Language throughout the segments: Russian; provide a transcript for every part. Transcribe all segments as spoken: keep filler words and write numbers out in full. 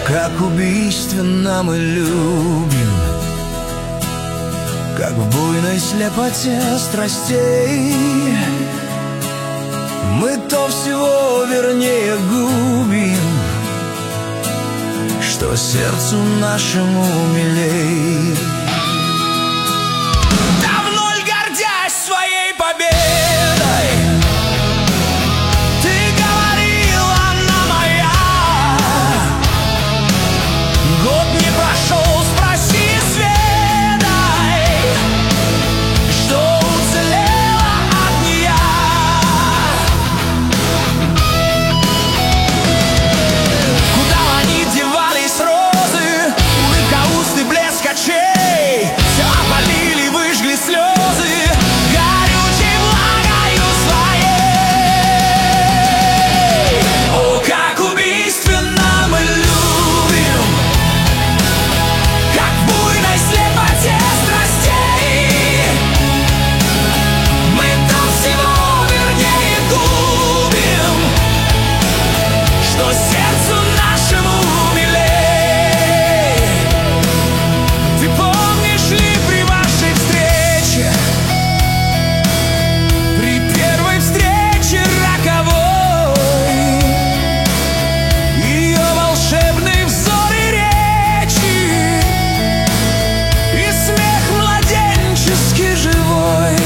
Как убийственно мы любим, как в буйной слепоте страстей. Мы то всего вернее губим, что сердцу нашему милей. Давно ль гордясь своей победой, ты говорила, она моя? Год не прошел, спроси, сведай, что уцелело от нея. Куда они девались, розы, улыбка уст и блеск очей? Все опалили, выжгли слезы горючей влагою своей. О, как убийственно мы любим, как в буйной слепоте страстей. Мы там всего вернее губим, что сердцу нашему милей. Ты помнишь ли при вашей встрече, при первой встрече роковой, ее волшебный взор и речи, и смех младенчески живой?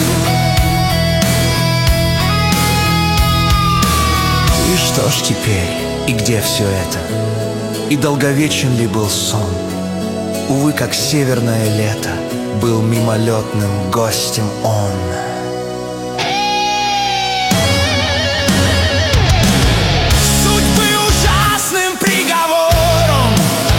И что ж теперь, и где все это? И долговечен ли был сон? Увы, как северное лето, был мимолетным гостем он. Судьбы ужасным приговором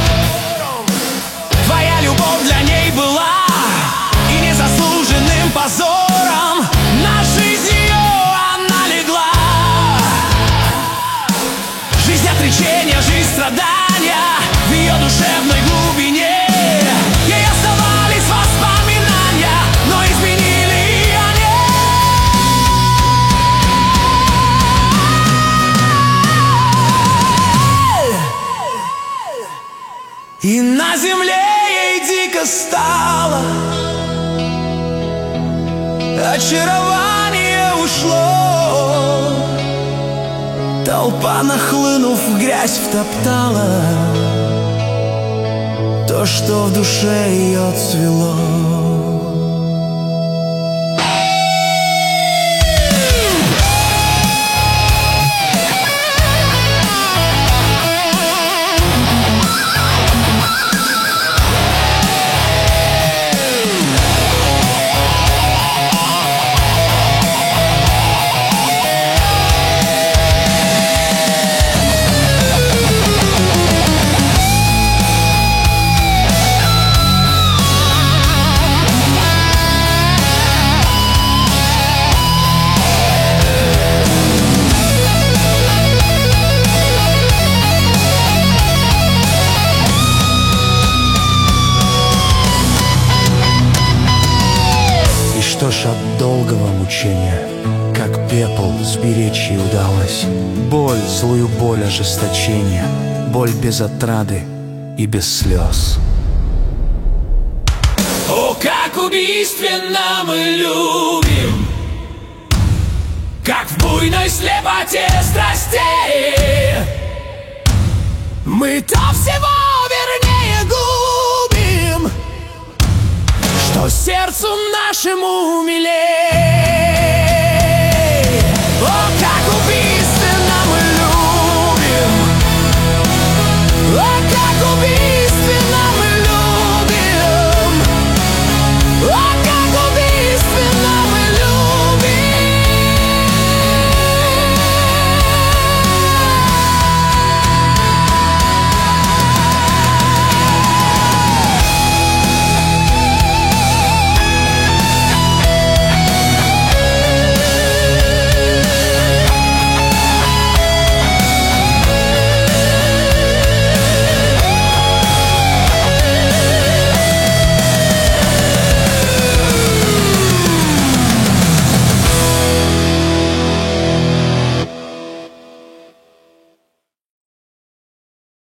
твоя любовь для ней была, и незаслуженным позором на жизнь ее она легла. Жизнь отречения, жизнь страдания в ее душевной глубине. Ей оставались воспоминания, но изменили они. И на земле ей дико стало, очарование ушло. Толпа, нахлынув в грязь, втоптала то, что в душе ее цвело. Что ж, от долгого мучения, как пепел, сберечь ей удалось. Боль, злую боль ожесточения, боль без отрады и без слез. О, как убийственно мы любим, как в буйной слепоте страстей. Мы то всего вернее губим, что сердцу нашему милей.